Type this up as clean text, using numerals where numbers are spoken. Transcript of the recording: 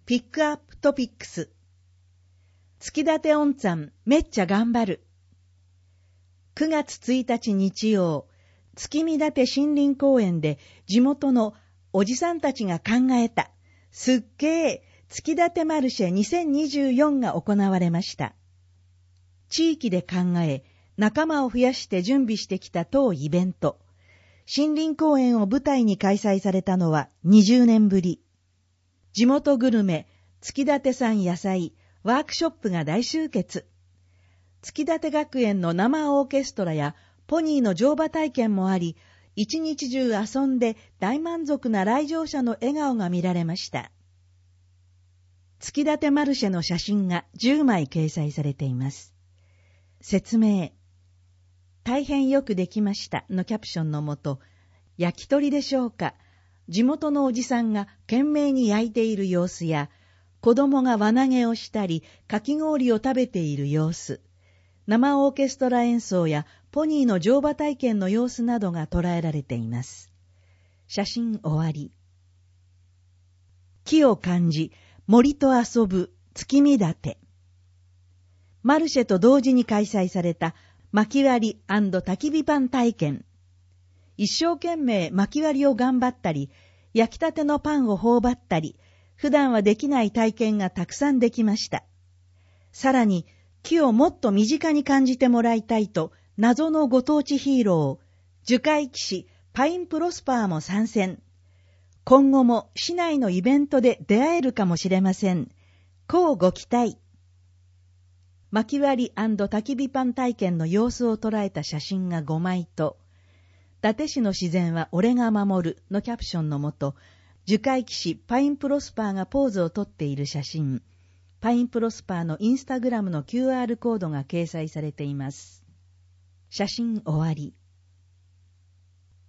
ピックアップトピックス。月立温山めっちゃ頑張る。9月1日日曜、月見立森林公園で地元のおじさんたちが考えたすっげー月立マルシェ2024が行われました。地域で考え、仲間を増やして準備してきた当イベント。森林公園を舞台に開催されたのは20年ぶり。地元グルメ、月立産野菜、ワークショップが大集結。月立学園の生オーケストラやポニーの乗馬体験もあり、一日中遊んで大満足な来場者の笑顔が見られました。月立マルシェの写真が10枚掲載されています。説明。大変よくできましたのキャプションのもと、焼き鳥でしょうか、地元のおじさんが懸命に焼いている様子や、子供が輪投げをしたり、かき氷を食べている様子、生オーケストラ演奏やポニーの乗馬体験の様子などが捉えられています。写真終わり。木を感じ、森と遊ぶ月見立。マルシェと同時に開催された薪割り&焚き火パン体験。一生懸命薪割りを頑張ったり、焼きたてのパンを頬張ったり、普段はできない体験がたくさんできました。さらに、木をもっと身近に感じてもらいたいと、謎のご当地ヒーロー、樹海騎士パインプロスパーも参戦。今後も市内のイベントで出会えるかもしれません。こうご期待。薪割り&焚き火パン体験の様子を捉えた写真が5枚と、伊達市の自然は俺が守るのキャプションのもと、樹海騎士パインプロスパーがポーズをとっている写真、パインプロスパーのインスタグラムの QR コードが掲載されています。写真終わり。